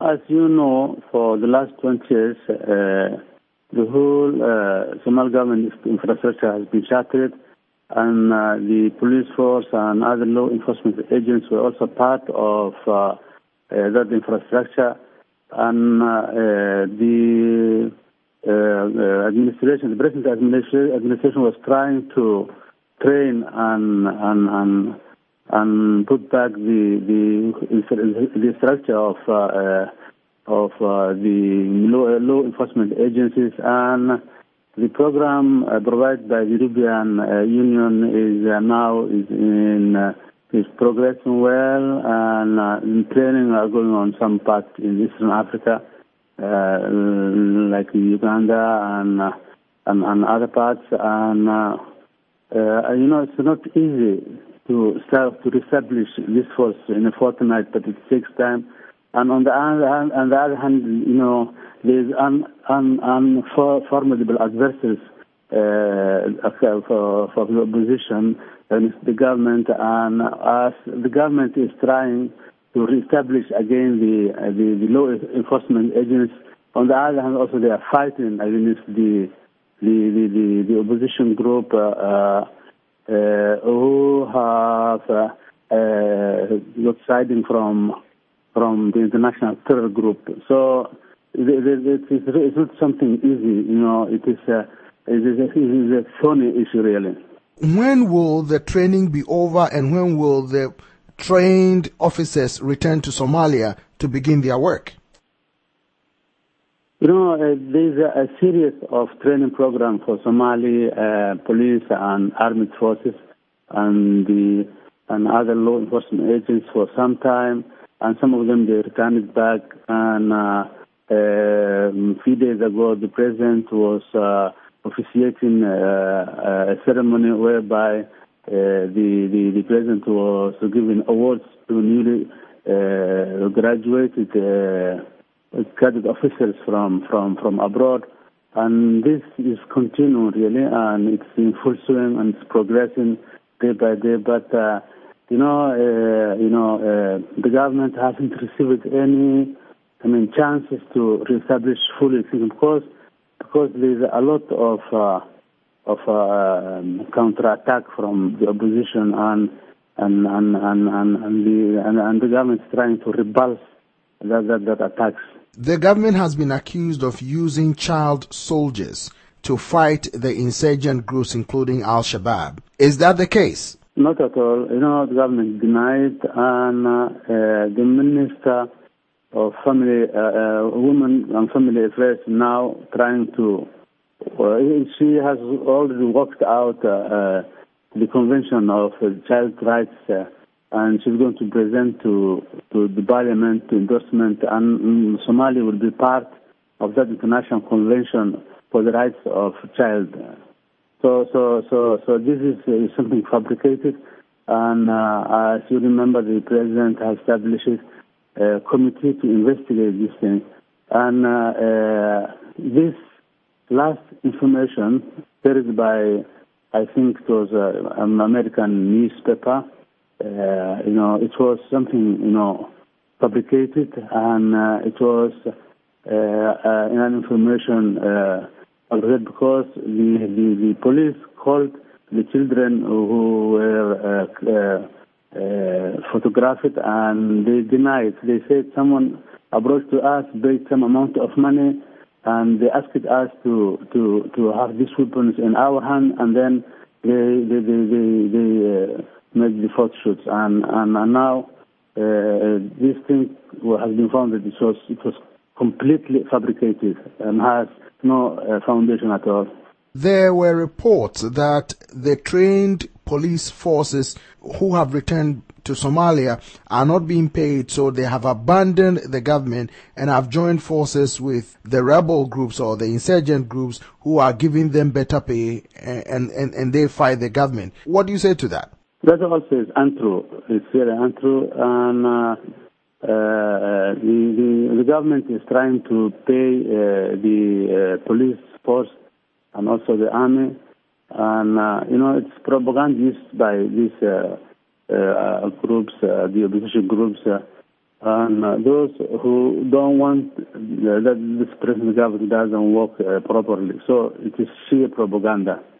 as you know, for the last 20 years, the whole Somali government infrastructure has been shattered, and the police force and other law enforcement agents were also part of that infrastructure. And the administration, the present administration was trying to train and put back the structure of the law enforcement agencies, and the program provided by the European Union is progressing well, and training are going on some parts in Eastern Africa, like Uganda and other parts, and it's not easy to start to establish this force in a fortnight, but it takes time. And on the other hand, there's unformidable adversaries for the opposition, and it's the government. And as the government is trying to reestablish again the law enforcement agents, on the other hand, also they are fighting against the opposition group who have got siding from the international terror group. So it's not something easy, It is a thorny issue, really. When will the training be over, and when will the trained officers return to Somalia to begin their work? There's a series of training programs for Somali police and armed forces and other law enforcement agents for some time, and some of them they returned back. And a few days ago, the president was officiating a ceremony whereby the president was giving awards to newly graduated cadet officers from abroad, and this is continuing really, and it's in full swing and it's progressing day by day. But the government hasn't received any chances to reestablish fully things because there's a lot of counterattack from the opposition, and the government is trying to repulse that attacks. The government has been accused of using child soldiers to fight the insurgent groups, including Al-Shabaab. Is that the case? Not at all. The government denied, and the Minister of Family, Women and Family Affairs now trying to. She has already worked out the Convention of Child Rights, and she's going to present to the Parliament to endorsement, and Somalia will be part of that international convention for the rights of child. So this is something fabricated, and as you remember, the president has established a committee to investigate this thing, and this last information carried by, I think it was an American newspaper. It was something, fabricated, and it was an information because the police called the children who were photographed, and they denied. They said someone approached to us, paid some amount of money, and they asked us to have these weapons in our hand, and then they made the photo shoots, and now this thing has been found that it was completely fabricated and has no foundation at all. There were reports that the trained police forces who have returned to Somalia are not being paid, so they have abandoned the government and have joined forces with the rebel groups or the insurgent groups who are giving them better pay, and they fight the government. What do you say to that? That also is untrue. It's very untrue, and the government is trying to pay the police force and also the army, and it's propaganda used by these groups, the opposition groups, and those who don't want that this present government doesn't work properly. So it is sheer propaganda.